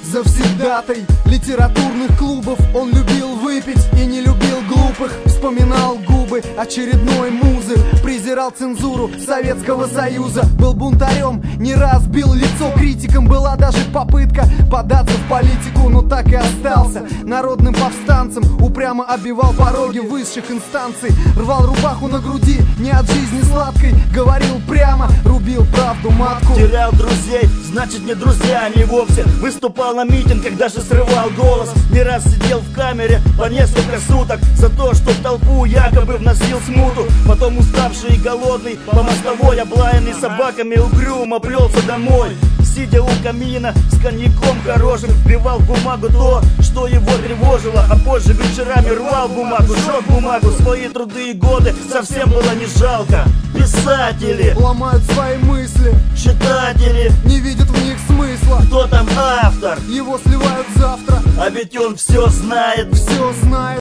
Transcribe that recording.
завсегдатай литературных клубов. Он любил выпить и не любил глупых. Вспоминал губы очередной музы, презирал цензуру Советского Союза. Был бунтарем, не раз бил лицо критикам. Была даже попытка податься в политику, но так и остался народным повстанцем. Упрямо оббивал пороги высших инстанций, рвал рубаху на груди не от жизни сладкой, говорил прямо, рубил правду матку. Терял друзей, значит не друзья они вовсе. Выступал на митингах, даже срывал голос. Не раз сидел в камере по несколько суток за то, что в толпу якобы вносил смуту. Потом уставший и голодный, по мостовой облаянный собаками, угрюмо плелся домой. Сидя у камина с коньяком хорошим, вбивал в бумагу то, что его тревожило. А позже вечерами рвал бумагу, сжег бумагу. Свои труды и годы совсем было не жалко. Писатели ломают свои мысли, читатели не видят в них смысла. Кто там автор? Его сливают завтра, А ведь он все знает. все знает.